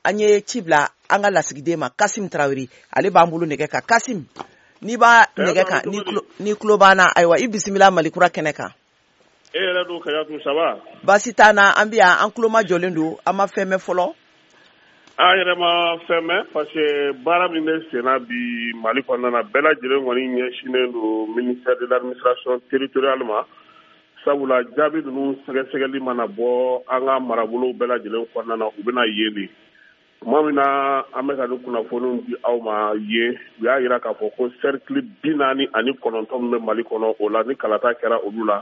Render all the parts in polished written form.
an ye ci bila an ka lasigiden ma Kasim Tarawele ale b'an bolo nɛgɛ kan. Kasim n'i b'a nɛgɛ kan ni tulo b'an na ayiwa i bisimila Malikura kɛnɛ kan. E yɛrɛ don Kayatu ça va? Baasi t'an na an bi yan an tulo majɔlen don an ma fɛn mɛn fɔlɔ. An yɛrɛ ma fɛn mɛn parce que baara min bɛ senna bi Mali kɔnɔna na bɛɛ lajɛlen kɔni ɲɛsinnen don ministère de l'administration territoriale ma. Sabula jaabi ninnu sɛgɛsɛgɛli mana bɔ an ka marabolow bɛɛ lajɛlen kɔnɔna na u bɛna ye de. Tuma min na an bɛ ka ni kunnafoniw di aw ma ye u y'a jira k'a fɔ ko cercle 49 min bɛ Mali kɔnɔ o la ni kalata kɛra olu la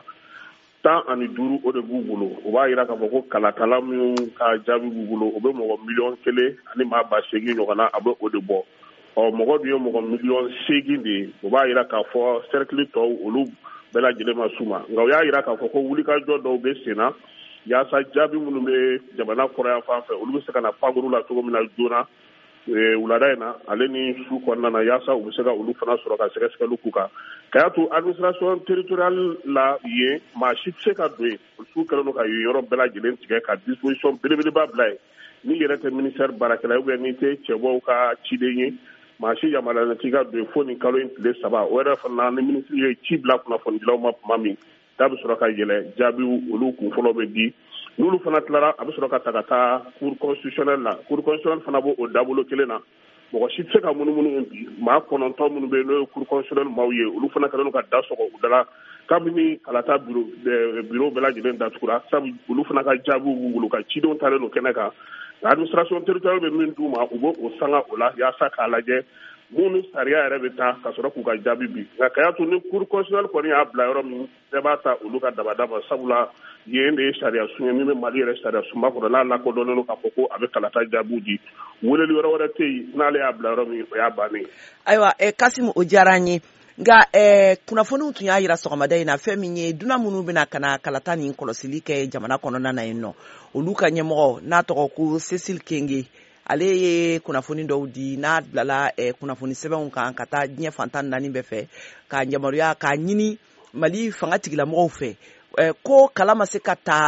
15 o de b'u bolo o b'a jira k'a fɔ ko kalatala minnu ka jaabi b'u bolo o bɛ mɔgɔ 1,000,000 ani maa 8,000 ɲɔgɔnna a bɛ o de bɔ mɔgɔ dun ye mɔgɔ 8,000,000 de ye o b'a jira k'a fɔ cercle tɔw olu bɛɛ lajɛlen ma suma nka o y'a jira k'a fɔ ko wulikajɔ dɔw bɛ sen na yaasa jaabi minnu bɛ jamana kɔrɔyan fan fɛ olu bɛ se ka na pankuru la cogo min na joona wulada in na ale ni su kɔnɔna na yaasa u bɛ se ka olu fana sɔrɔ ka sɛgɛsɛgɛliw k'u kan k'a to administration territoriale la yen maa si tɛ se ka don yen su kɛlen don ka yen yɔrɔ bɛɛ lajɛlen tigɛ ka disposition belebeleba bila yen n'i yɛrɛ tɛ ministère baarakɛla ou bien n'i tɛ cɛbɔw ka ciden ye maa si yamaruyalen t'i ka don yen fo nin kalo in tile 3 o yɛrɛ fana ni ministre ye ci bila kunnafonidilaw ma tuma min k'a bɛ sɔrɔ ka yɛlɛ jaabiw olu kunfɔlɔ bɛ di n'olu fana tilara a bɛ sɔrɔ ka ta ka taa cour constitutionnelle la cour constitutionnelle fana b'o dabolo kelen na mɔgɔ si tɛ se ka munumunu yen bi maa 9 minnu bɛ yen n'o ye cour constitutionnelle maaw ye olu fana kɛlen don ka da sɔgɔ u da la kabini kalata bureau bɛɛ lajɛlen datugura sabu olu fana ka jaabiw b'u bolo ka cidenw talen don kɛnɛ kan administration territoriale bɛ min d'u ma u b'o sanga o la yaasa k'a lajɛ mun ni sariya yɛrɛ bɛ taa ka sɔrɔ k'u ka jaabi bi nka k'a to ni cour constitutionnelle kɔni y'a bila yɔrɔ min bɛɛ b'a ta olu ka dabada ma sabula yen de ye sariya sun ye min bɛ Mali yɛrɛ sariya sunba kɔnɔ n'a lakodɔnnen don k'a fɔ ko a bɛ kalata jaabiw di weleli yɔrɔ wɛrɛ tɛ yen n'ale y'a bila yɔrɔ min o y'a bannen. Ayiwa Kasim o diyara an ye nka kunnafoniw tun y'a jira sɔgɔmada in na fɛn min ye dunan minnu bɛna ka na kalata nin kɔlɔsili kɛ jamana kɔnɔna na yen nɔ olu ka ɲɛmɔgɔ n'a tɔgɔ ko Cécile Kenge ale ye kunnafoni dɔw di n'a bilala kunnafoni sɛbɛnw kan ka taa diɲɛ fantan 4 bɛɛ fɛ k'a yamaruya k'a ɲini Mali fanga tigilamɔgɔw fɛ ko kala ma se ka taa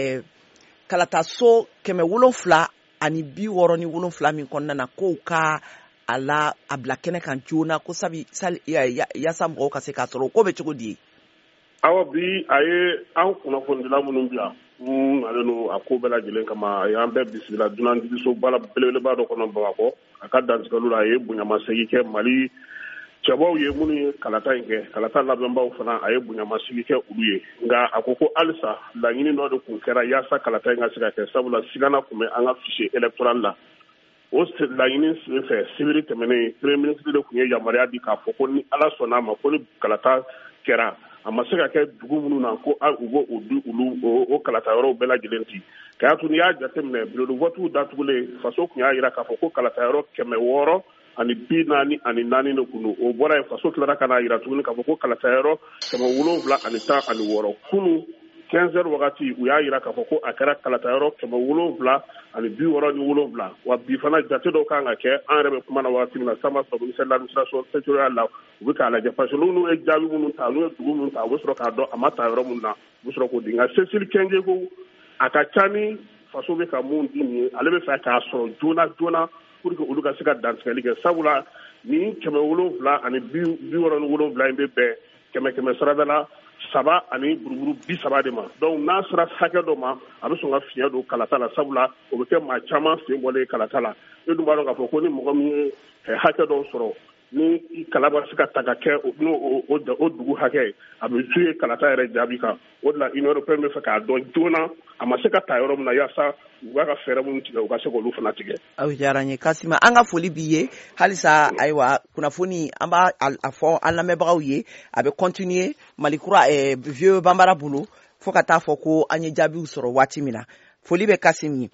kalataso 767 min kɔnɔna na k'o ka a bila kɛnɛ kan joona ko yaasa mɔgɔw ka se k'a sɔrɔ ko bɛ cogo di. Awa bi a ye an kunnafonidila minnu bila ale no a ko bɛɛ lajɛlen kama a y'an bɛɛ bisimila dunan digiso bala belebeleba dɔ kɔnɔ Bamakɔ a ka dantigɛlu la a ye bonyamasegin kɛ Mali cɛbaw ye minnu ye kalata in kɛ kalata labɛnbaw fana a ye bonyamasegin kɛ olu ye nka a ko halisa laɲini dɔ de tun kɛra yaasa kalata in ka se ka kɛ sabula sigana tun bɛ an ka fichier électoral la o laɲini sen fɛ sibiri tɛmɛnen premier ministre de tun ye yamaruya di k'a fɔ ko ni Ala sɔnna a ma ko ni kalata kɛra a ma se ka kɛ dugu minnu na ko u b'o di o kalata yɔrɔw bɛɛ lajɛlen ci k'a to n'i y'a jateminɛ bureau de vote datugulen faso tun y'a jira k'a fɔ ko kalata yɔrɔ 644 de kun don o bɔra yen faso tilara ka n'a jira tuguni k'a fɔ ko kalata yɔrɔ 716 kunun 15 heures wagati u y'a jira k'a fɔ ko a kɛra kalata yɔrɔ 767 wa bi fana jate dɔw kan ka kɛ an yɛrɛ bɛ kuma na wagati min na sama sɔrɔ ministère de l'administration territoriale la u bɛ k'a lajɛ parce que n'u ye jaabi minnu ta n'u ye dugu minnu ta u bɛ sɔrɔ k'a dɔn a ma ta yɔrɔ minnu na u bɛ sɔrɔ k'o di nka Cécile Kenge ko a ka ca ni faso bɛ ka mun di nin ye ale bɛ fɛ k'a sɔrɔ joona pour que olu ka se ka dantigɛli kɛ sabula ni 767 in bɛ bɛn 100 sarada la 3 ani buruburu 30 de ma donc n'a sera hakɛ dɔ ma a bɛ sɔn ka fiɲɛ don kalata la sabula o bɛ kɛ maa caman sen bɔlen kalata la e dun b'a dɔn k'a fɔ ko ni mɔgɔ min ye hakɛ dɔw sɔrɔ ni kala bɛ se ka ta ka kɛ o dugu hakɛ a bɛ jouer kalata yɛrɛ jaabi kan o de la Union européenne bɛ fɛ k'a dɔn joona a ma se ka ta yɔrɔ min na yaasa u b'a ka fɛɛrɛ minnu tigɛ u ka se k'olu fana tigɛ. Aw diyara n ye Kasima an ka foli b'i ye halisa ayiwa kunnafoni an b'a a fɔ an lamɛnbagaw ye a bɛ continuer Malikura vieux Bambara bolo fo ka taa fɔ ko an ye jaabiw sɔrɔ waati min na foli bɛ Kasim ye.